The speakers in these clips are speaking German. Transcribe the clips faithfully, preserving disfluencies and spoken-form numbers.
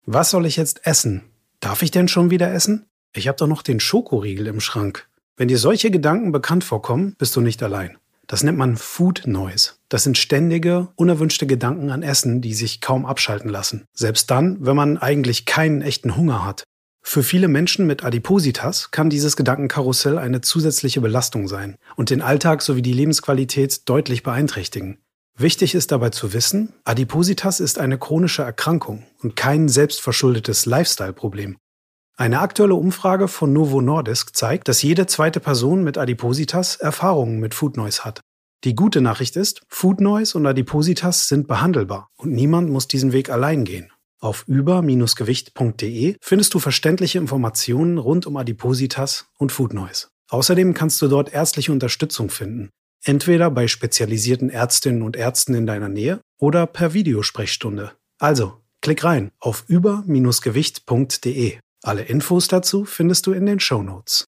Was soll ich jetzt essen? Darf ich denn schon wieder essen? Ich habe doch noch den Schokoriegel im Schrank. Wenn dir solche Gedanken bekannt vorkommen, bist du nicht allein. Das nennt man Food Noise. Das sind ständige, unerwünschte Gedanken an Essen, die sich kaum abschalten lassen. Selbst dann, wenn man eigentlich keinen echten Hunger hat. Für viele Menschen mit Adipositas kann dieses Gedankenkarussell eine zusätzliche Belastung sein und den Alltag sowie die Lebensqualität deutlich beeinträchtigen. Wichtig ist dabei zu wissen, Adipositas ist eine chronische Erkrankung und kein selbstverschuldetes Lifestyle-Problem. Eine aktuelle Umfrage von Novo Nordisk zeigt, dass jede zweite Person mit Adipositas Erfahrungen mit Food Noise hat. Die gute Nachricht ist, Food Noise und Adipositas sind behandelbar und niemand muss diesen Weg allein gehen. Auf über Bindestrich gewicht Punkt de findest du verständliche Informationen rund um Adipositas und Food Noise. Außerdem kannst du dort ärztliche Unterstützung finden. Entweder bei spezialisierten Ärztinnen und Ärzten in deiner Nähe oder per Videosprechstunde. Also, klick rein auf über Bindestrich gewicht Punkt de. Alle Infos dazu findest du in den Shownotes.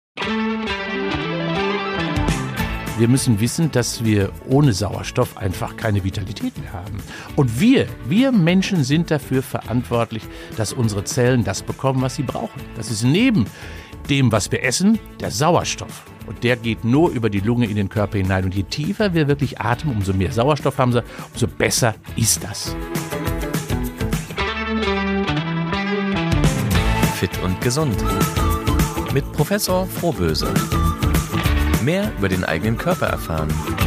Wir müssen wissen, dass wir ohne Sauerstoff einfach keine Vitalität mehr haben. Und wir, wir Menschen sind dafür verantwortlich, dass unsere Zellen das bekommen, was sie brauchen. Das ist neben dem, was wir essen, der Sauerstoff. Und der geht nur über die Lunge in den Körper hinein. Und je tiefer wir wirklich atmen, umso mehr Sauerstoff haben sie, umso besser ist das. Fit und gesund. Mit Professor Frohböse. Mehr über den eigenen Körper erfahren.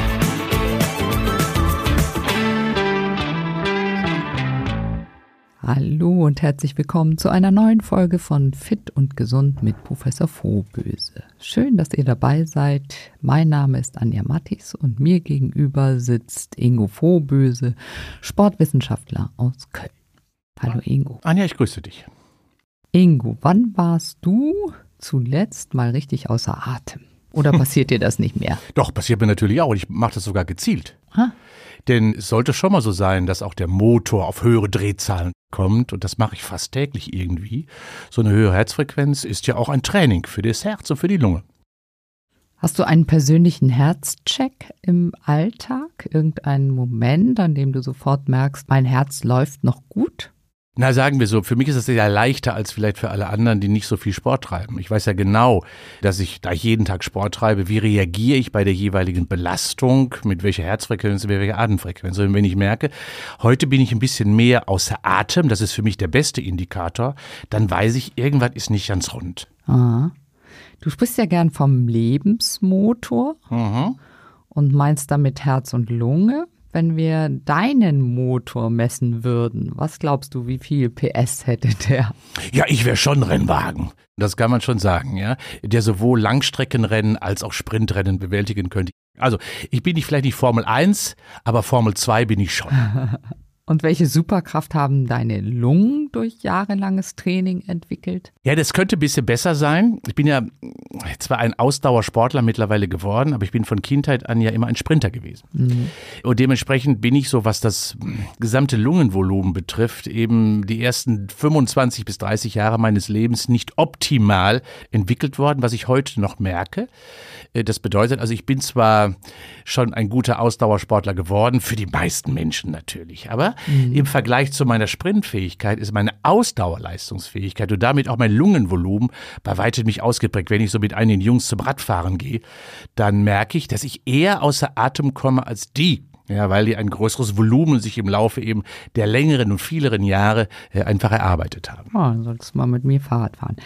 Hallo und herzlich willkommen zu einer neuen Folge von Fit und Gesund mit Professor Frohböse. Schön, dass ihr dabei seid. Mein Name ist Anja Mattis und mir gegenüber sitzt Ingo Frohböse, Sportwissenschaftler aus Köln. Hallo Ingo. Anja, ich grüße dich. Ingo, wann warst du zuletzt mal richtig außer Atem? Oder passiert dir das nicht mehr? Doch, passiert mir natürlich auch. Ich mache das sogar gezielt. Ha? Denn es sollte schon mal so sein, dass auch der Motor auf höhere Drehzahlen kommt. Und das mache ich fast täglich irgendwie. So eine höhere Herzfrequenz ist ja auch ein Training für das Herz und für die Lunge. Hast du einen persönlichen Herzcheck im Alltag? Irgendeinen Moment, an dem du sofort merkst, mein Herz läuft noch gut? Na, sagen wir so, für mich ist es ja leichter als vielleicht für alle anderen, die nicht so viel Sport treiben. Ich weiß ja genau, dass ich, da ich jeden Tag Sport treibe, wie reagiere ich bei der jeweiligen Belastung, mit welcher Herzfrequenz, mit welcher Atemfrequenz. Und wenn ich merke, heute bin ich ein bisschen mehr außer Atem, das ist für mich der beste Indikator, dann weiß ich, irgendwas ist nicht ganz rund. Aha. Du sprichst ja gern vom Lebensmotor Mhm. und meinst damit Herz und Lunge. Wenn wir deinen Motor messen würden, was glaubst du, wie viel P S hätte der? Ja, ich wäre schon ein Rennwagen. Das kann man schon sagen, ja. Der sowohl Langstreckenrennen als auch Sprintrennen bewältigen könnte. Also, ich bin nicht vielleicht nicht Formel eins, aber Formel zwei bin ich schon. Und welche Superkraft haben deine Lungen durch jahrelanges Training entwickelt? Ja, das könnte ein bisschen besser sein. Ich bin ja zwar ein Ausdauersportler mittlerweile geworden, aber ich bin von Kindheit an ja immer ein Sprinter gewesen. Mhm. Und dementsprechend bin ich so, was das gesamte Lungenvolumen betrifft, eben die ersten fünfundzwanzig bis dreißig Jahre meines Lebens nicht optimal entwickelt worden, was ich heute noch merke. Das bedeutet also, ich bin zwar schon ein guter Ausdauersportler geworden, für die meisten Menschen natürlich, aber mhm. im Vergleich zu meiner Sprintfähigkeit ist meine Ausdauerleistungsfähigkeit und damit auch mein Lungenvolumen bei weitem nicht ausgeprägt. Wenn ich so mit einigen Jungs zum Radfahren gehe, dann merke ich, dass ich eher außer Atem komme als die. Ja, weil die ein größeres Volumen sich im Laufe eben der längeren und vieleren Jahre äh, einfach erarbeitet haben. Oh, dann solltest du mal mit mir Fahrrad fahren.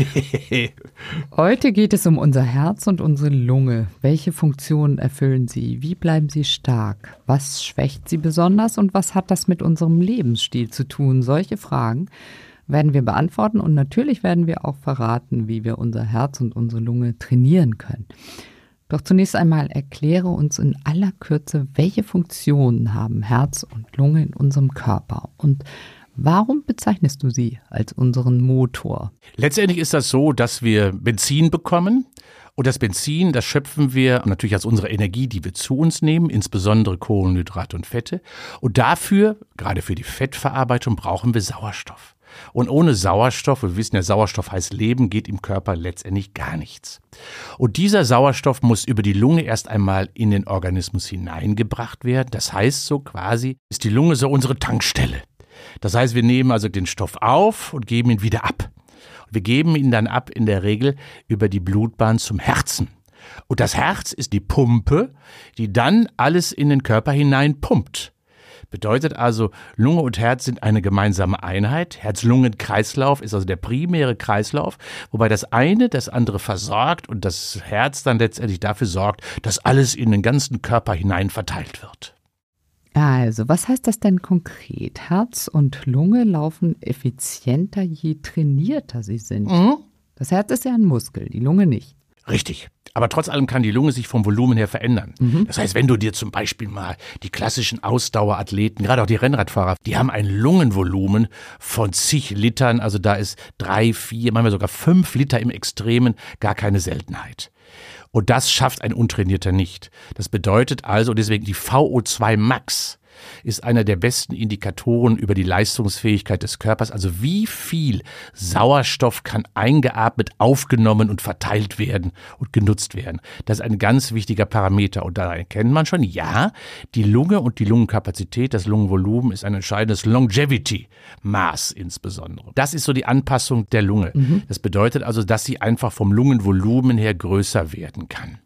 Heute geht es um unser Herz und unsere Lunge. Welche Funktionen erfüllen sie? Wie bleiben sie stark? Was schwächt sie besonders? Und was hat das mit unserem Lebensstil zu tun? Solche Fragen werden wir beantworten und natürlich werden wir auch verraten, wie wir unser Herz und unsere Lunge trainieren können. Doch zunächst einmal erkläre uns in aller Kürze, welche Funktionen haben Herz und Lunge in unserem Körper und warum bezeichnest du sie als unseren Motor? Letztendlich ist das so, dass wir Benzin bekommen und das Benzin, das schöpfen wir natürlich aus unserer Energie, die wir zu uns nehmen, insbesondere Kohlenhydrate und Fette. Und dafür, gerade für die Fettverarbeitung, brauchen wir Sauerstoff. Und ohne Sauerstoff, wir wissen ja, Sauerstoff heißt Leben, geht im Körper letztendlich gar nichts. Und dieser Sauerstoff muss über die Lunge erst einmal in den Organismus hineingebracht werden. Das heißt so quasi, ist die Lunge so unsere Tankstelle. Das heißt, wir nehmen also den Stoff auf und geben ihn wieder ab. Wir geben ihn dann ab in der Regel über die Blutbahn zum Herzen. Und das Herz ist die Pumpe, die dann alles in den Körper hinein pumpt. Bedeutet also, Lunge und Herz sind eine gemeinsame Einheit. Herz-Lungen-Kreislauf ist also der primäre Kreislauf, wobei das eine das andere versorgt und das Herz dann letztendlich dafür sorgt, dass alles in den ganzen Körper hinein verteilt wird. Also, was heißt das denn konkret? Herz und Lunge laufen effizienter, je trainierter sie sind. Mhm. Das Herz ist ja ein Muskel, die Lunge nicht. Richtig. Aber trotz allem kann die Lunge sich vom Volumen her verändern. Mhm. Das heißt, wenn du dir zum Beispiel mal die klassischen Ausdauerathleten, gerade auch die Rennradfahrer, die haben ein Lungenvolumen von zig Litern, also da ist drei, vier, manchmal sogar fünf Liter im Extremen gar keine Seltenheit. Und das schafft ein Untrainierter nicht. Das bedeutet also, deswegen die V O zwei Max ist einer der besten Indikatoren über die Leistungsfähigkeit des Körpers. Also wie viel Sauerstoff kann eingeatmet, aufgenommen und verteilt werden und genutzt werden. Das ist ein ganz wichtiger Parameter. Und da erkennt man schon, ja, die Lunge und die Lungenkapazität, das Lungenvolumen ist ein entscheidendes Longevity-Maß insbesondere. Das ist so die Anpassung der Lunge. Mhm. Das bedeutet also, dass sie einfach vom Lungenvolumen her größer werden kann.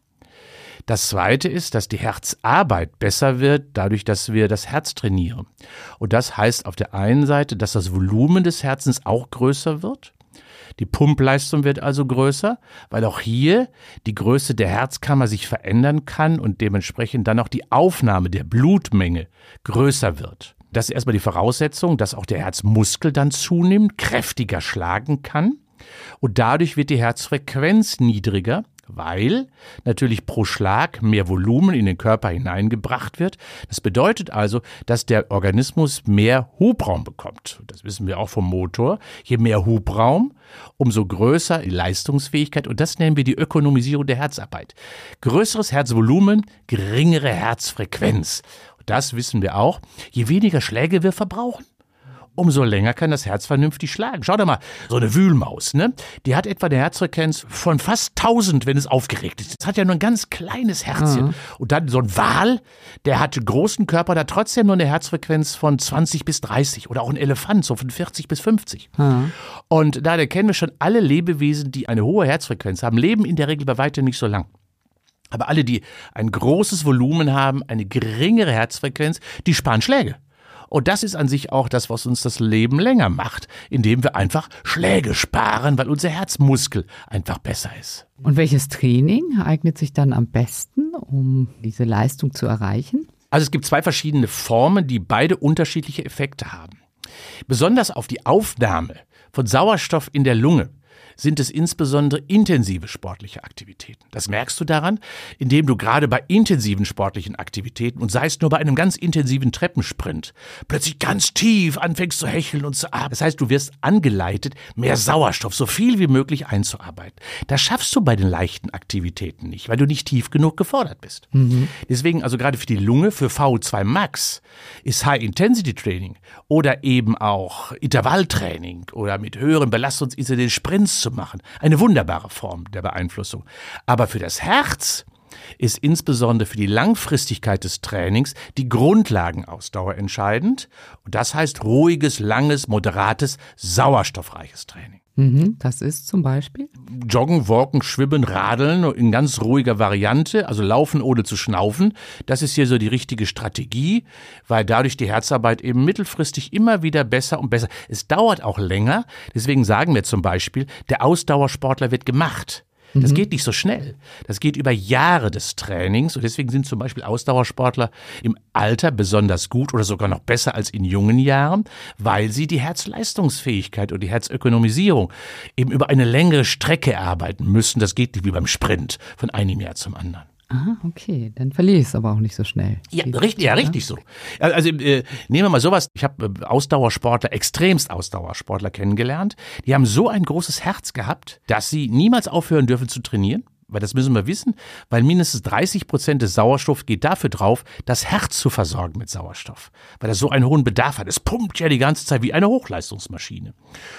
Das Zweite ist, dass die Herzarbeit besser wird, dadurch, dass wir das Herz trainieren. Und das heißt auf der einen Seite, dass das Volumen des Herzens auch größer wird. Die Pumpleistung wird also größer, weil auch hier die Größe der Herzkammer sich verändern kann und dementsprechend dann auch die Aufnahme der Blutmenge größer wird. Das ist erstmal die Voraussetzung, dass auch der Herzmuskel dann zunimmt, kräftiger schlagen kann. Und dadurch wird die Herzfrequenz niedriger, weil natürlich pro Schlag mehr Volumen in den Körper hineingebracht wird. Das bedeutet also, dass der Organismus mehr Hubraum bekommt. Das wissen wir auch vom Motor. Je mehr Hubraum, umso größer die Leistungsfähigkeit. Und das nennen wir die Ökonomisierung der Herzarbeit. Größeres Herzvolumen, geringere Herzfrequenz. Und das wissen wir auch. Je weniger Schläge wir verbrauchen, umso länger kann das Herz vernünftig schlagen. Schau doch mal, so eine Wühlmaus, ne? Die hat etwa eine Herzfrequenz von fast tausend, wenn es aufgeregt ist. Das hat ja nur ein ganz kleines Herzchen. Mhm. Und dann so ein Wal, der hat einen großen Körper, der hat trotzdem nur eine Herzfrequenz von zwanzig bis dreißig. Oder auch ein Elefant, so von vierzig bis fünfzig. Mhm. Und da erkennen wir schon, alle Lebewesen, die eine hohe Herzfrequenz haben, leben in der Regel bei weitem nicht so lang. Aber alle, die ein großes Volumen haben, eine geringere Herzfrequenz, die sparen Schläge. Und das ist an sich auch das, was uns das Leben länger macht, indem wir einfach Schläge sparen, weil unser Herzmuskel einfach besser ist. Und welches Training eignet sich dann am besten, um diese Leistung zu erreichen? Also es gibt zwei verschiedene Formen, die beide unterschiedliche Effekte haben. Besonders auf die Aufnahme von Sauerstoff in der Lunge sind es insbesondere intensive sportliche Aktivitäten. Das merkst du daran, indem du gerade bei intensiven sportlichen Aktivitäten und sei es nur bei einem ganz intensiven Treppensprint plötzlich ganz tief anfängst zu hecheln und zu atmen. Das heißt, du wirst angeleitet, mehr Sauerstoff, so viel wie möglich einzuarbeiten. Das schaffst du bei den leichten Aktivitäten nicht, weil du nicht tief genug gefordert bist. Mhm. Deswegen also gerade für die Lunge, für V O zwei Max ist High-Intensity-Training oder eben auch Intervalltraining oder mit höheren Belastungsinzidenz Sprints zu machen. Eine wunderbare Form der Beeinflussung. Aber für das Herz ist insbesondere für die Langfristigkeit des Trainings die Grundlagenausdauer entscheidend. Und das heißt ruhiges, langes, moderates, sauerstoffreiches Training. Mhm, das ist zum Beispiel? Joggen, Walken, Schwimmen, Radeln in ganz ruhiger Variante, also laufen ohne zu schnaufen. Das ist hier so die richtige Strategie, weil dadurch die Herzarbeit eben mittelfristig immer wieder besser und besser. Es dauert auch länger, deswegen sagen wir zum Beispiel, der Ausdauersportler wird gemacht. Das geht nicht so schnell. Das geht über Jahre des Trainings und deswegen sind zum Beispiel Ausdauersportler im Alter besonders gut oder sogar noch besser als in jungen Jahren, weil sie die Herzleistungsfähigkeit und die Herzökonomisierung eben über eine längere Strecke erarbeiten müssen. Das geht nicht wie beim Sprint von einem Jahr zum anderen. Ah, okay. Dann verliere ich es aber auch nicht so schnell. Ja, richtig, ja, richtig so. Also äh, nehmen wir mal sowas. Ich habe äh, Ausdauersportler, extremst Ausdauersportler kennengelernt. Die haben so ein großes Herz gehabt, dass sie niemals aufhören dürfen zu trainieren. Weil das müssen wir wissen, weil mindestens dreißig Prozent des Sauerstoffs geht dafür drauf, das Herz zu versorgen mit Sauerstoff. Weil das so einen hohen Bedarf hat. Es pumpt ja die ganze Zeit wie eine Hochleistungsmaschine.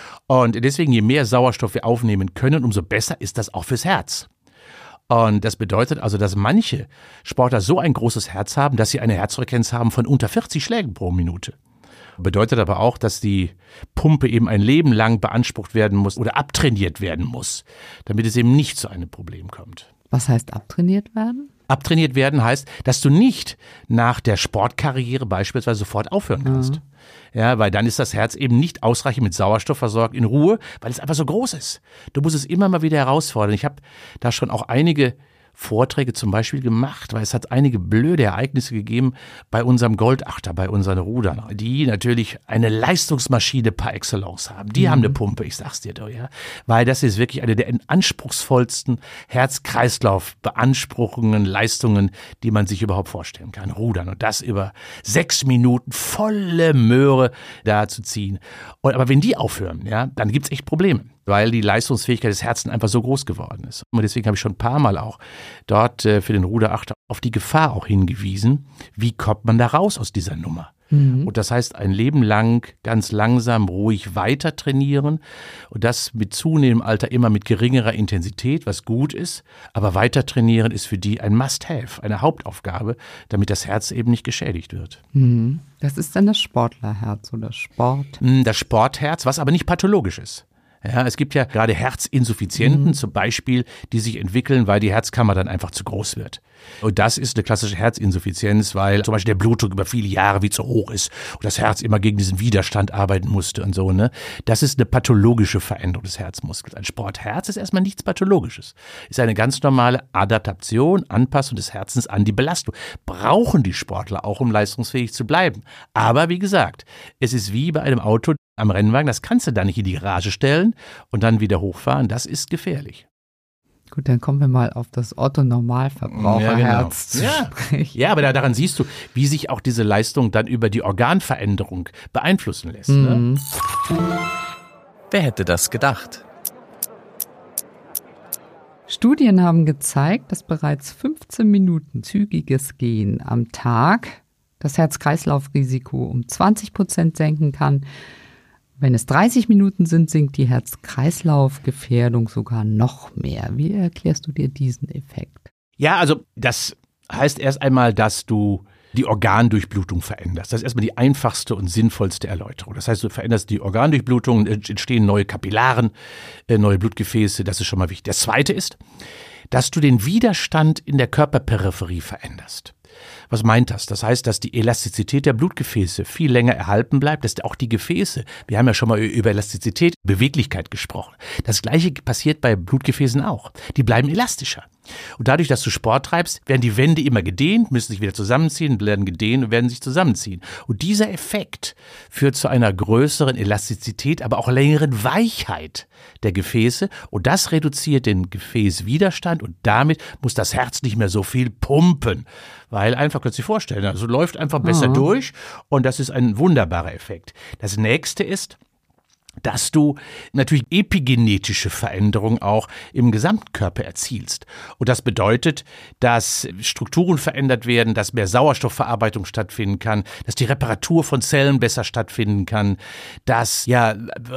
Und deswegen, je mehr Sauerstoff wir aufnehmen können, umso besser ist das auch fürs Herz. Und das bedeutet also, dass manche Sportler so ein großes Herz haben, dass sie eine Herzfrequenz haben von unter vierzig Schlägen pro Minute. Bedeutet aber auch, dass die Pumpe eben ein Leben lang beansprucht werden muss oder abtrainiert werden muss, damit es eben nicht zu einem Problem kommt. Was heißt abtrainiert werden? Abtrainiert werden heißt, dass du nicht nach der Sportkarriere beispielsweise sofort aufhören kannst. Ja. Ja, weil dann ist das Herz eben nicht ausreichend mit Sauerstoff versorgt in Ruhe, weil es einfach so groß ist. Du musst es immer mal wieder herausfordern. Ich habe da schon auch einige Vorträge zum Beispiel gemacht, weil es hat einige blöde Ereignisse gegeben bei unserem Goldachter, bei unseren Rudern, die natürlich eine Leistungsmaschine par excellence haben. Die mhm. haben eine Pumpe, ich sag's dir doch, ja. Weil das ist wirklich eine der anspruchsvollsten Herz-Kreislauf-beanspruchenden Leistungen, die man sich überhaupt vorstellen kann. Rudern. Und das über sechs Minuten volle Möhre da zu ziehen. Und, aber wenn die aufhören, ja, dann gibt's echt Probleme, weil die Leistungsfähigkeit des Herzens einfach so groß geworden ist. Und deswegen habe ich schon ein paar Mal auch dort äh, für den Ruderachter auf die Gefahr auch hingewiesen, wie kommt man da raus aus dieser Nummer. Mhm. Und das heißt, ein Leben lang ganz langsam, ruhig weiter trainieren und das mit zunehmendem Alter immer mit geringerer Intensität, was gut ist, aber weiter trainieren ist für die ein Must-have, eine Hauptaufgabe, damit das Herz eben nicht geschädigt wird. Mhm. Das ist dann das Sportlerherz oder Sport? Das Sportherz, was aber nicht pathologisch ist. Ja, es gibt ja gerade Herzinsuffizienten mhm. zum Beispiel, die sich entwickeln, weil die Herzkammer dann einfach zu groß wird. Und das ist eine klassische Herzinsuffizienz, weil zum Beispiel der Blutdruck über viele Jahre wie zu hoch ist und das Herz immer gegen diesen Widerstand arbeiten musste und so, ne? Das ist eine pathologische Veränderung des Herzmuskels. Ein Sportherz ist erstmal nichts Pathologisches. Ist eine ganz normale Adaptation, Anpassung des Herzens an die Belastung. Brauchen die Sportler auch, um leistungsfähig zu bleiben. Aber wie gesagt, es ist wie bei einem Auto am Rennwagen, das kannst du da nicht in die Garage stellen und dann wieder hochfahren. Das ist gefährlich. Gut, dann kommen wir mal auf das Otto-Normalverbraucherherz ja, genau. zu ja. sprechen. Ja, aber da, daran siehst du, wie sich auch diese Leistung dann über die Organveränderung beeinflussen lässt. Mhm. Ne? Wer hätte das gedacht? Studien haben gezeigt, dass bereits fünfzehn Minuten zügiges Gehen am Tag das Herz-Kreislauf-Risiko um zwanzig Prozent senken kann. Wenn es dreißig Minuten sind, sinkt die Herz-Kreislauf-Gefährdung sogar noch mehr. Wie erklärst du dir diesen Effekt? Ja, also das heißt erst einmal, dass du die Organdurchblutung veränderst. Das ist erstmal die einfachste und sinnvollste Erläuterung. Das heißt, du veränderst die Organdurchblutung, entstehen neue Kapillaren, neue Blutgefäße, das ist schon mal wichtig. Das Zweite ist, dass du den Widerstand in der Körperperipherie veränderst. Was meint das? Das heißt, dass die Elastizität der Blutgefäße viel länger erhalten bleibt, dass auch die Gefäße, wir haben ja schon mal über Elastizität, Beweglichkeit gesprochen. Das Gleiche passiert bei Blutgefäßen auch. Die bleiben elastischer. Und dadurch, dass du Sport treibst, werden die Wände immer gedehnt, müssen sich wieder zusammenziehen, werden gedehnt und werden sich zusammenziehen. Und dieser Effekt führt zu einer größeren Elastizität, aber auch längeren Weichheit der Gefäße. Und das reduziert den Gefäßwiderstand und damit muss das Herz nicht mehr so viel pumpen. Weil einfach, kannst du dir vorstellen, also läuft einfach besser Mhm. durch und das ist ein wunderbarer Effekt. Das nächste ist, dass du natürlich epigenetische Veränderungen auch im Gesamtkörper erzielst. Und das bedeutet, dass Strukturen verändert werden, dass mehr Sauerstoffverarbeitung stattfinden kann, dass die Reparatur von Zellen besser stattfinden kann, dass ja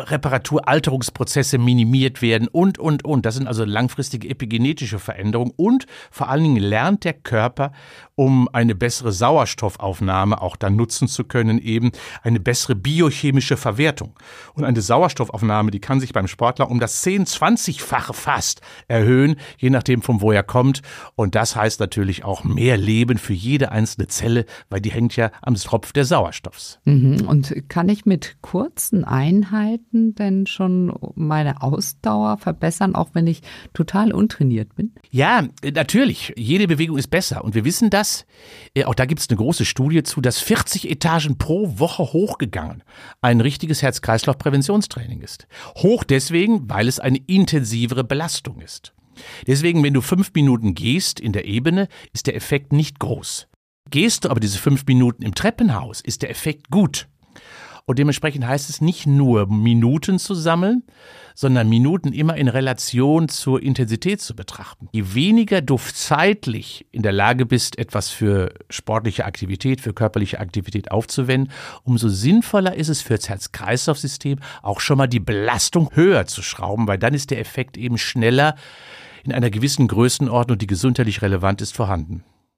Reparaturalterungsprozesse minimiert werden und, und, und. Das sind also langfristige epigenetische Veränderungen und vor allen Dingen lernt der Körper, um eine bessere Sauerstoffaufnahme auch dann nutzen zu können, eben eine bessere biochemische Verwertung. Und eine Sauerstoffaufnahme, die kann sich beim Sportler um das zehn-, zwanzigfache fast erhöhen, je nachdem von wo er kommt. Und das heißt natürlich auch mehr Leben für jede einzelne Zelle, weil die hängt ja am Tropf des Sauerstoffs. Mhm. Und kann ich mit kurzen Einheiten denn schon meine Ausdauer verbessern, auch wenn ich total untrainiert bin? Ja, natürlich. Jede Bewegung ist besser. Und wir wissen das. Auch da gibt es eine große Studie zu, dass vierzig Etagen pro Woche hochgegangen ein richtiges Herz-Kreislauf-Präventionstraining ist. Hoch deswegen, weil es eine intensivere Belastung ist. Deswegen, wenn du fünf Minuten gehst in der Ebene, ist der Effekt nicht groß. Gehst du aber diese fünf Minuten im Treppenhaus, ist der Effekt gut. Und dementsprechend heißt es nicht nur Minuten zu sammeln, sondern Minuten immer in Relation zur Intensität zu betrachten. Je weniger du zeitlich in der Lage bist, etwas für sportliche Aktivität, für körperliche Aktivität aufzuwenden, umso sinnvoller ist es für das Herz-Kreislauf-System auch schon mal die Belastung höher zu schrauben, weil dann ist der Effekt eben schneller in einer gewissen Größenordnung, die gesundheitlich relevant ist, vorhanden.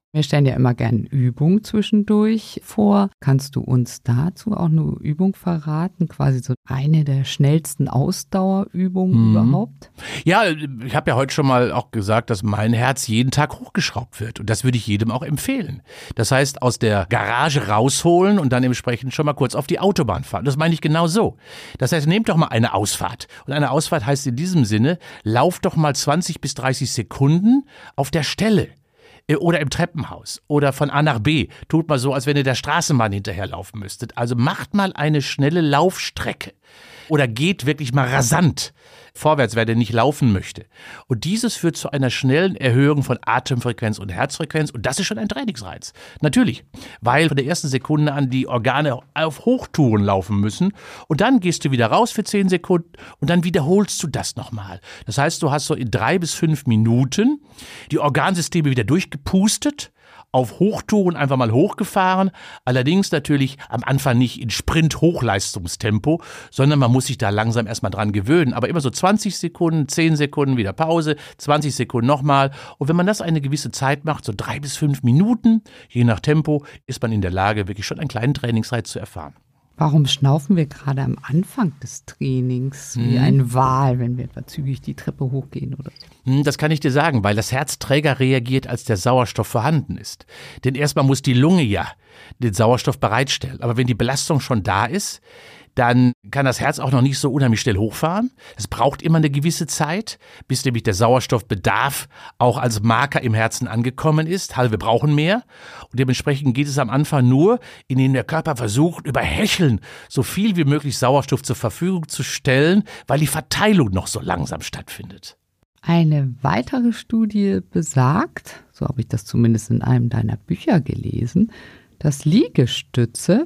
Wir stellen ja immer gerne Übungen zwischendurch vor. Kannst du uns dazu auch eine Übung verraten? Quasi so eine der schnellsten Ausdauerübungen mhm. überhaupt? Ja, ich habe ja heute schon mal auch gesagt, dass mein Herz jeden Tag hochgeschraubt wird. Und das würde ich jedem auch empfehlen. Das heißt, aus der Garage rausholen und dann entsprechend schon mal kurz auf die Autobahn fahren. Das meine ich genau so. Das heißt, nehmt doch mal eine Ausfahrt. Und eine Ausfahrt heißt in diesem Sinne, lauft doch mal zwanzig bis dreißig Sekunden auf der Stelle. Oder im Treppenhaus oder von A nach B. Tut mal so, als wenn ihr der Straßenbahn hinterherlaufen müsstet. Also macht mal eine schnelle Laufstrecke. Oder geht wirklich mal rasant vorwärts, wer denn nicht laufen möchte. Und dieses führt zu einer schnellen Erhöhung von Atemfrequenz und Herzfrequenz. Und das ist schon ein Trainingsreiz. Natürlich, weil von der ersten Sekunde an die Organe auf Hochtouren laufen müssen. Und dann gehst du wieder raus für zehn Sekunden und dann wiederholst du das nochmal. Das heißt, du hast so in drei bis fünf Minuten die Organsysteme wieder durchgepustet, auf Hochtouren einfach mal hochgefahren, allerdings natürlich am Anfang nicht in Sprint-Hochleistungstempo, sondern man muss sich da langsam erstmal dran gewöhnen, aber immer so zwanzig Sekunden, zehn Sekunden wieder Pause, zwanzig Sekunden nochmal und wenn man das eine gewisse Zeit macht, so drei bis fünf Minuten, je nach Tempo, ist man in der Lage, wirklich schon einen kleinen Trainingsreiz zu erfahren. Warum schnaufen wir gerade am Anfang des Trainings wie hm. ein Wal, wenn wir etwa zügig die Treppe hochgehen oder so? Das kann ich dir sagen, weil das Herz träger reagiert, als der Sauerstoff vorhanden ist. Denn erstmal muss die Lunge ja den Sauerstoff bereitstellen. Aber wenn die Belastung schon da ist, dann kann das Herz auch noch nicht so unheimlich schnell hochfahren. Es braucht immer eine gewisse Zeit, bis nämlich der Sauerstoffbedarf auch als Marker im Herzen angekommen ist. Also wir brauchen mehr. Und dementsprechend geht es am Anfang nur, indem der Körper versucht, über Hecheln so viel wie möglich Sauerstoff zur Verfügung zu stellen, weil die Verteilung noch so langsam stattfindet. Eine weitere Studie besagt, so habe ich das zumindest in einem deiner Bücher gelesen, dass Liegestütze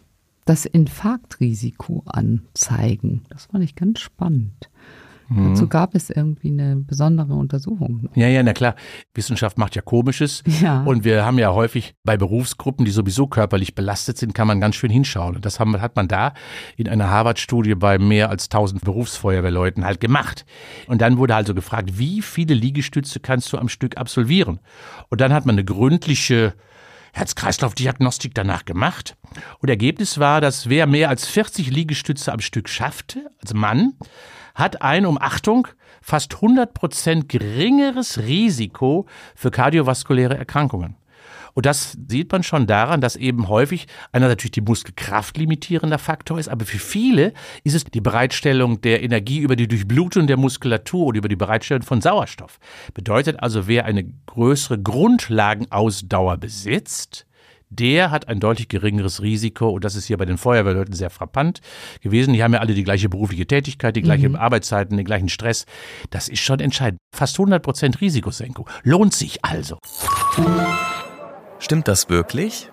das Infarktrisiko anzeigen. Das fand ich ganz spannend. Mhm. Dazu gab es irgendwie eine besondere Untersuchung. Ja, ja, na klar. Wissenschaft macht ja Komisches. Ja. Und wir haben ja häufig bei Berufsgruppen, die sowieso körperlich belastet sind, kann man ganz schön hinschauen. Und das haben, hat man da in einer Harvard-Studie bei mehr als tausend Berufsfeuerwehrleuten halt gemacht. Und dann wurde also gefragt, wie viele Liegestütze kannst du am Stück absolvieren? Und dann hat man eine gründliche Herz-Kreislauf-Diagnostik danach gemacht. Und Ergebnis war, dass wer mehr als vierzig Liegestütze am Stück schaffte, als Mann, hat ein, um Achtung, fast hundert Prozent geringeres Risiko für kardiovaskuläre Erkrankungen. Und das sieht man schon daran, dass eben häufig einer natürlich die Muskelkraft limitierender Faktor ist, aber für viele ist es die Bereitstellung der Energie über die Durchblutung der Muskulatur oder über die Bereitstellung von Sauerstoff. Bedeutet also, wer eine größere Grundlagenausdauer besitzt, der hat ein deutlich geringeres Risiko und das ist hier bei den Feuerwehrleuten sehr frappant gewesen. Die haben ja alle die gleiche berufliche Tätigkeit, die gleichen mhm. Arbeitszeiten, den gleichen Stress. Das ist schon entscheidend. Fast hundert Prozent Risikosenkung. Lohnt sich also. Stimmt das wirklich?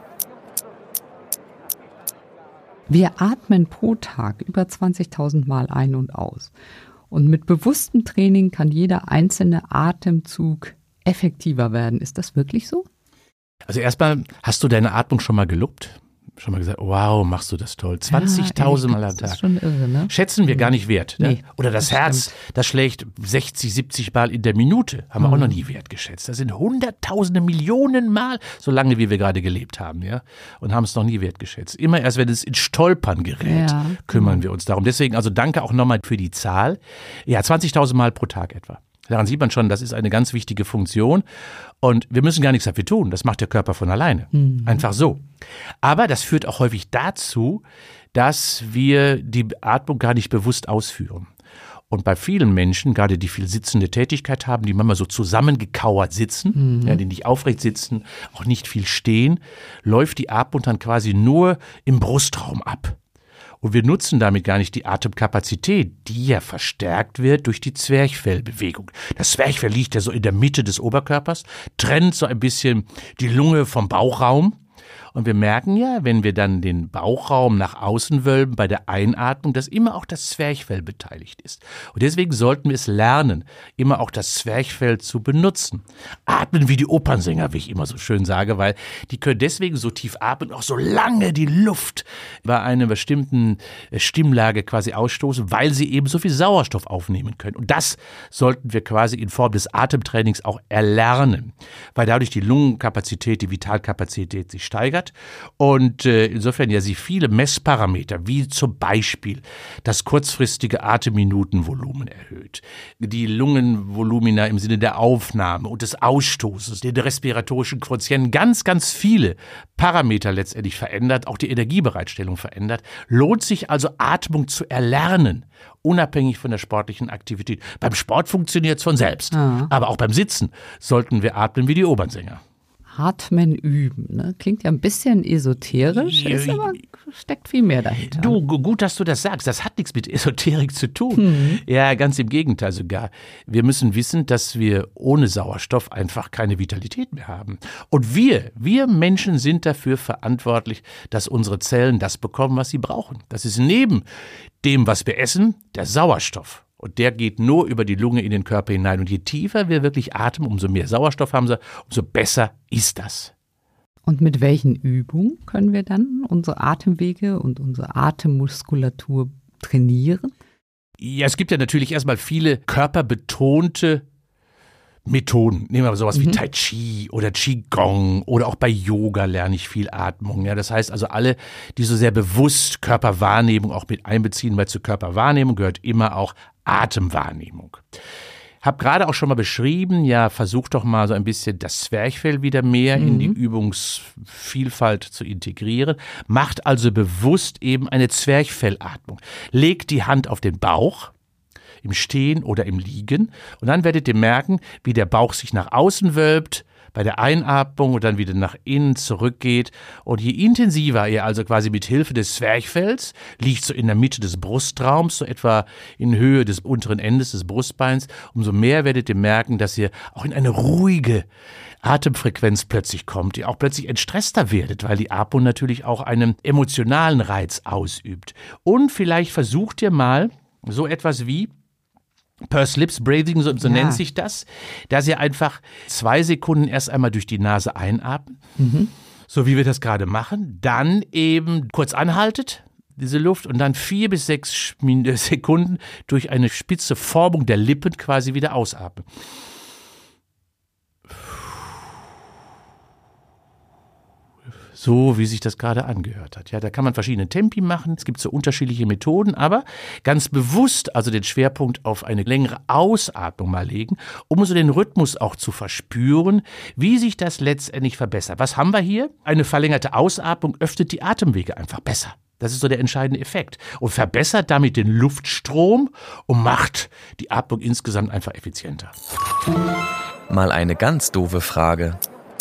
Wir atmen pro Tag über zwanzigtausend Mal ein und aus. Und mit bewusstem Training kann jeder einzelne Atemzug effektiver werden. Ist das wirklich so? Also erstmal, hast du deine Atmung schon mal gelobt? Schon mal gesagt, wow, machst du das toll. zwanzigtausend ja, Mal am Tag. Das ist schon irre, ne? Schätzen wir gar nicht wert. Ne? Nee, Oder das, das Herz, stimmt. Das schlägt sechzig, siebzig Mal in der Minute. Haben wir mhm. auch noch nie wertgeschätzt. Das sind hunderttausende, Millionen Mal, so lange wie wir gerade gelebt haben. Ja? Und haben es noch nie wertgeschätzt. Immer erst, wenn es ins Stolpern gerät, ja, kümmern mhm. wir uns darum. Deswegen also danke auch nochmal für die Zahl. Ja, zwanzigtausend Mal pro Tag etwa. Daran sieht man schon, das ist eine ganz wichtige Funktion und wir müssen gar nichts dafür tun, das macht der Körper von alleine, mhm. einfach so. Aber das führt auch häufig dazu, dass wir die Atmung gar nicht bewusst ausführen. Und bei vielen Menschen, gerade die viel sitzende Tätigkeit haben, die manchmal so zusammengekauert sitzen, mhm. ja, die nicht aufrecht sitzen, auch nicht viel stehen, läuft die Atmung dann quasi nur im Brustraum ab. Und wir nutzen damit gar nicht die Atemkapazität, die ja verstärkt wird durch die Zwerchfellbewegung. Das Zwerchfell liegt ja so in der Mitte des Oberkörpers, trennt so ein bisschen die Lunge vom Bauchraum. Und wir merken ja, wenn wir dann den Bauchraum nach außen wölben bei der Einatmung, dass immer auch das Zwerchfell beteiligt ist. Und deswegen sollten wir es lernen, immer auch das Zwerchfell zu benutzen. Atmen wie die Opernsänger, wie ich immer so schön sage, weil die können deswegen so tief atmen, auch so lange die Luft bei einer bestimmten Stimmlage quasi ausstoßen, weil sie eben so viel Sauerstoff aufnehmen können. Und das sollten wir quasi in Form des Atemtrainings auch erlernen, weil dadurch die Lungenkapazität, die Vitalkapazität sich steigert und äh, insofern ja sie viele Messparameter, wie zum Beispiel das kurzfristige Atemminutenvolumen erhöht, die Lungenvolumina im Sinne der Aufnahme und des Ausstoßes, den respiratorischen Quotienten, ganz, ganz viele Parameter letztendlich verändert, auch die Energiebereitstellung verändert. Lohnt sich also Atmung zu erlernen, unabhängig von der sportlichen Aktivität. Beim Sport funktioniert es von selbst, ah. aber auch beim Sitzen sollten wir atmen wie die Opernsänger. Atmen üben, ne? Klingt ja ein bisschen esoterisch, ist aber steckt viel mehr dahinter. Du, gut, dass du das sagst. Das hat nichts mit Esoterik zu tun. Mhm. Ja, ganz im Gegenteil sogar. Wir müssen wissen, dass wir ohne Sauerstoff einfach keine Vitalität mehr haben. Und wir, wir Menschen sind dafür verantwortlich, dass unsere Zellen das bekommen, was sie brauchen. Das ist neben dem, was wir essen, der Sauerstoff. Und der geht nur über die Lunge in den Körper hinein. Und je tiefer wir wirklich atmen, umso mehr Sauerstoff haben sie, umso besser ist das. Und mit welchen Übungen können wir dann unsere Atemwege und unsere Atemmuskulatur trainieren? Ja, es gibt ja natürlich erstmal viele körperbetonte Methoden. Nehmen wir mal sowas mhm. wie Tai Chi oder Qigong oder auch bei Yoga lerne ich viel Atmung. Ja, das heißt also alle, die so sehr bewusst Körperwahrnehmung auch mit einbeziehen, weil zur Körperwahrnehmung gehört immer auch Atemwahrnehmung. Hab gerade auch schon mal beschrieben, ja, versuch doch mal so ein bisschen das Zwerchfell wieder mehr mhm. in die Übungsvielfalt zu integrieren. Macht also bewusst eben eine Zwerchfellatmung. Legt die Hand auf den Bauch, im Stehen oder im Liegen. Und dann werdet ihr merken, wie der Bauch sich nach außen wölbt, bei der Einatmung und dann wieder nach innen zurückgeht. Und je intensiver ihr also quasi mit Hilfe des Zwerchfells, liegt so in der Mitte des Brustraums, so etwa in Höhe des unteren Endes des Brustbeins, umso mehr werdet ihr merken, dass ihr auch in eine ruhige Atemfrequenz plötzlich kommt, ihr auch plötzlich entstresster werdet, weil die Atmung natürlich auch einen emotionalen Reiz ausübt. Und vielleicht versucht ihr mal so etwas wie Pursed Lips Breathing, so, so ja. nennt sich das, dass ihr einfach zwei Sekunden erst einmal durch die Nase einatmet, mhm. so wie wir das gerade machen, dann eben kurz anhaltet, diese Luft, und dann vier bis sechs Sekunden durch eine spitze Formung der Lippen quasi wieder ausatmen. So wie sich das gerade angehört hat. Ja, da kann man verschiedene Tempi machen. Es gibt so unterschiedliche Methoden, aber ganz bewusst also den Schwerpunkt auf eine längere Ausatmung mal legen, um so den Rhythmus auch zu verspüren, wie sich das letztendlich verbessert. Was haben wir hier? Eine verlängerte Ausatmung öffnet die Atemwege einfach besser. Das ist so der entscheidende Effekt und verbessert damit den Luftstrom und macht die Atmung insgesamt einfach effizienter. Mal eine ganz doofe Frage.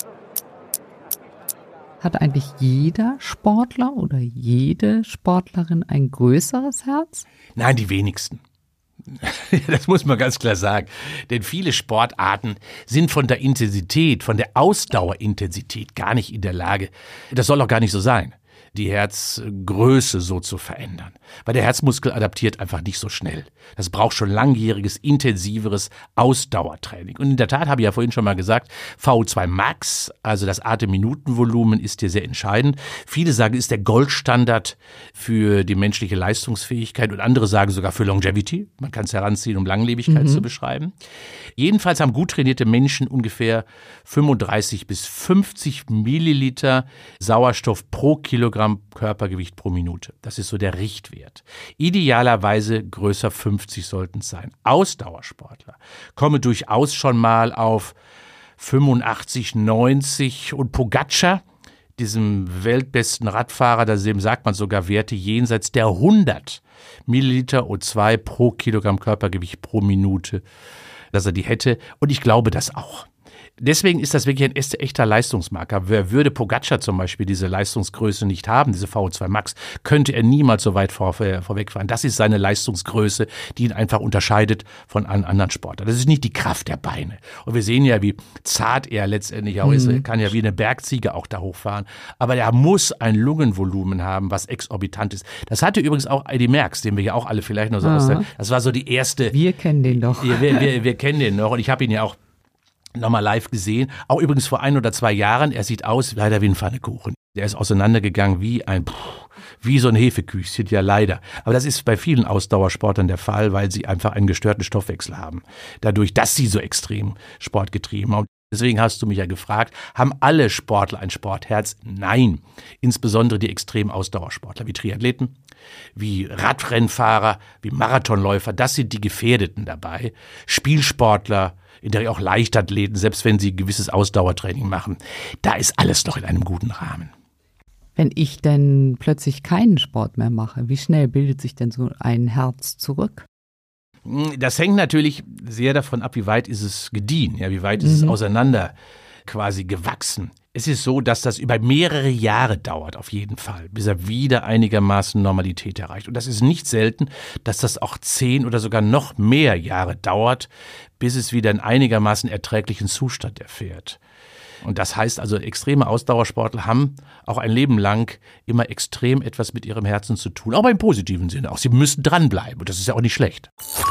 Hat eigentlich jeder Sportler oder jede Sportlerin ein größeres Herz? Nein, die wenigsten. Das muss man ganz klar sagen. Denn viele Sportarten sind von der Intensität, von der Ausdauerintensität gar nicht in der Lage, das soll auch gar nicht so sein, die Herzgröße so zu verändern. Weil der Herzmuskel adaptiert einfach nicht so schnell. Das braucht schon langjähriges, intensiveres Ausdauertraining. Und in der Tat, habe ich ja vorhin schon mal gesagt, V O zwei Max, also das Atemminutenvolumen, ist hier sehr entscheidend. Viele sagen, ist der Goldstandard für die menschliche Leistungsfähigkeit und andere sagen sogar für Longevity. Man kann es heranziehen, um Langlebigkeit mhm. zu beschreiben. Jedenfalls haben gut trainierte Menschen ungefähr fünfunddreißig bis fünfzig Milliliter Sauerstoff pro Kilogramm Körpergewicht pro Minute. Das ist so der Richtwert. Idealerweise größer fünfzig sollten es sein. Ausdauersportler kommen durchaus schon mal auf fünfundachtzig, neunzig und Pogacar, diesem weltbesten Radfahrer, da sagt man sogar Werte jenseits der hundert Milliliter O zwei pro Kilogramm Körpergewicht pro Minute, dass er die hätte. Und ich glaube das auch. Deswegen ist das wirklich ein echter Leistungsmarker. Wer würde Pogacar zum Beispiel diese Leistungsgröße nicht haben, diese V O zwei Max, könnte er niemals so weit vor, vorwegfahren. Das ist seine Leistungsgröße, die ihn einfach unterscheidet von allen anderen Sportlern. Das ist nicht die Kraft der Beine. Und wir sehen ja, wie zart er letztendlich auch ist. Er kann ja wie eine Bergziege auch da hochfahren. Aber er muss ein Lungenvolumen haben, was exorbitant ist. Das hatte übrigens auch Eddy Merckx, den wir ja auch alle vielleicht noch so aus der, das war so die erste. Wir kennen den doch. Wir, wir, wir kennen den noch und ich habe ihn ja auch nochmal live gesehen. Auch übrigens vor ein oder zwei Jahren. Er sieht aus leider wie ein Pfannekuchen. Der ist auseinandergegangen wie ein, wie so ein Hefeküchchen, ja leider. Aber das ist bei vielen Ausdauersportlern der Fall, weil sie einfach einen gestörten Stoffwechsel haben. Dadurch, dass sie so extrem sportgetrieben haben. Deswegen hast du mich ja gefragt, haben alle Sportler ein Sportherz? Nein. Insbesondere die extremen Ausdauersportler wie Triathleten, wie Radrennfahrer, wie Marathonläufer. Das sind die Gefährdeten dabei. Spielsportler, in der auch Leichtathleten, selbst wenn sie ein gewisses Ausdauertraining machen. Da ist alles noch in einem guten Rahmen. Wenn ich denn plötzlich keinen Sport mehr mache, wie schnell bildet sich denn so ein Herz zurück? Das hängt natürlich sehr davon ab, wie weit ist es gediehen, ja, wie weit ist mhm. es auseinander quasi gewachsen. Es ist so, dass das über mehrere Jahre dauert, auf jeden Fall, bis er wieder einigermaßen Normalität erreicht. Und das ist nicht selten, dass das auch zehn oder sogar noch mehr Jahre dauert, bis es wieder einen einigermaßen erträglichen Zustand erfährt. Und das heißt also, extreme Ausdauersportler haben auch ein Leben lang immer extrem etwas mit ihrem Herzen zu tun, aber im positiven Sinne auch. Sie müssen dranbleiben und das ist ja auch nicht schlecht.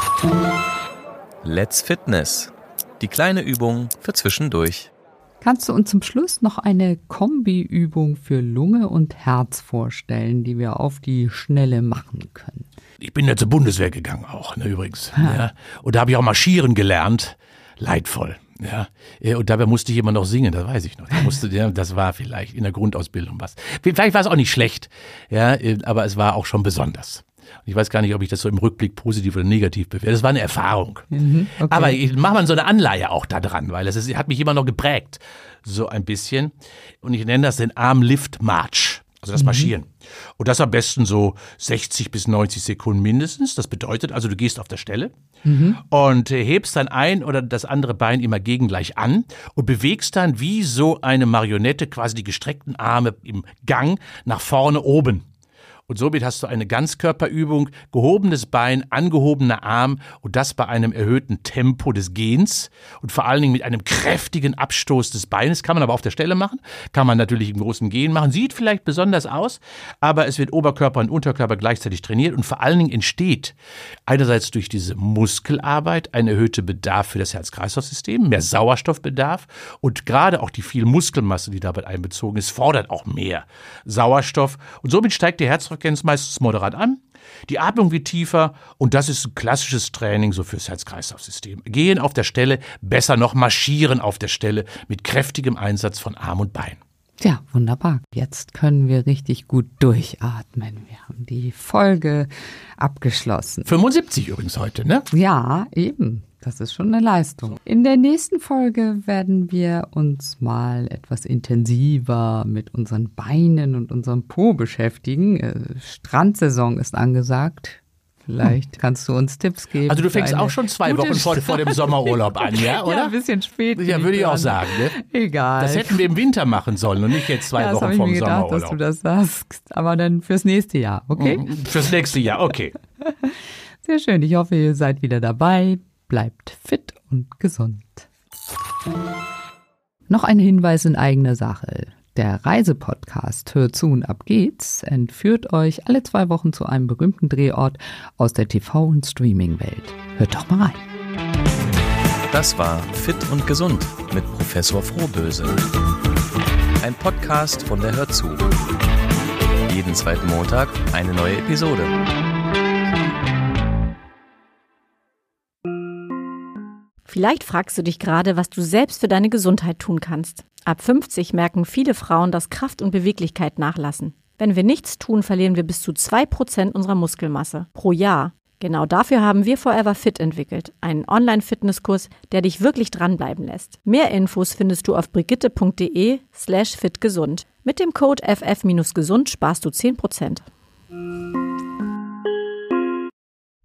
Let's Fitness. Die kleine Übung für zwischendurch. Kannst du uns zum Schluss noch eine Kombiübung für Lunge und Herz vorstellen, die wir auf die Schnelle machen können? Ich bin ja zur Bundeswehr gegangen auch, ne, übrigens. Ja. Und da habe ich auch marschieren gelernt. Leidvoll. Ja, und dabei musste ich immer noch singen, das weiß ich noch. Da musste, ja, das war vielleicht in der Grundausbildung was. Vielleicht war es auch nicht schlecht, ja, aber es war auch schon besonders. Ich weiß gar nicht, ob ich das so im Rückblick positiv oder negativ bewerte. Das war eine Erfahrung. Mhm, okay. Aber ich mache mal so eine Anleihe auch da dran, weil es ist, hat mich immer noch geprägt, so ein bisschen. Und ich nenne das den Arm-Lift-March. Also das Marschieren. Mhm. Und das am besten so sechzig bis neunzig Sekunden mindestens. Das bedeutet also, du gehst auf der Stelle mhm. und hebst dann ein oder das andere Bein immer gegengleich an und bewegst dann wie so eine Marionette quasi die gestreckten Arme im Gang nach vorne oben. Und somit hast du eine Ganzkörperübung, gehobenes Bein, angehobener Arm und das bei einem erhöhten Tempo des Gehens und vor allen Dingen mit einem kräftigen Abstoß des Beines. Kann man aber auf der Stelle machen, kann man natürlich im großen Gehen machen. Sieht vielleicht besonders aus, aber es wird Oberkörper und Unterkörper gleichzeitig trainiert und vor allen Dingen entsteht einerseits durch diese Muskelarbeit ein erhöhter Bedarf für das Herz-Kreislauf-System, mehr Sauerstoffbedarf und gerade auch die viel Muskelmasse, die dabei einbezogen ist, fordert auch mehr Sauerstoff und somit steigt die Herzfrequenz meistens moderat an. Die Atmung wird tiefer und das ist ein klassisches Training so fürs Herz-Kreislauf-System. Gehen auf der Stelle, besser noch marschieren auf der Stelle mit kräftigem Einsatz von Arm und Bein. Ja, wunderbar. Jetzt können wir richtig gut durchatmen. Wir haben die Folge abgeschlossen. fünfundsiebzig übrigens heute, ne? Ja, eben. Das ist schon eine Leistung. In der nächsten Folge werden wir uns mal etwas intensiver mit unseren Beinen und unserem Po beschäftigen. Äh, Strandsaison ist angesagt. Vielleicht kannst du uns Tipps geben. Also du fängst auch schon zwei Wochen vor, vor dem Sommerurlaub an, ja, oder? Ja, ein bisschen spät. Ja, würde ich auch sagen. Ne? Egal. Das hätten wir im Winter machen sollen und nicht jetzt zwei ja, Wochen vor dem Sommerurlaub. Das habe ich mir gedacht, dass du das sagst. Aber dann fürs nächste Jahr, okay? Fürs nächste Jahr, okay. Sehr schön. Ich hoffe, ihr seid wieder dabei. Bleibt fit und gesund. Noch ein Hinweis in eigener Sache. Der Reisepodcast Hört zu und ab geht's entführt euch alle zwei Wochen zu einem berühmten Drehort aus der T V- und Streaming-Welt. Hört doch mal rein. Das war Fit und Gesund mit Professor Frohböse. Ein Podcast von der Hört zu. Jeden zweiten Montag eine neue Episode. Vielleicht fragst du dich gerade, was du selbst für deine Gesundheit tun kannst. Ab fünfzig merken viele Frauen, dass Kraft und Beweglichkeit nachlassen. Wenn wir nichts tun, verlieren wir bis zu zwei Prozent unserer Muskelmasse pro Jahr. Genau dafür haben wir Forever Fit entwickelt, einen Online-Fitnesskurs, der dich wirklich dranbleiben lässt. Mehr Infos findest du auf brigitte.de slash fitgesund. Mit dem Code F F gesund sparst du zehn Prozent.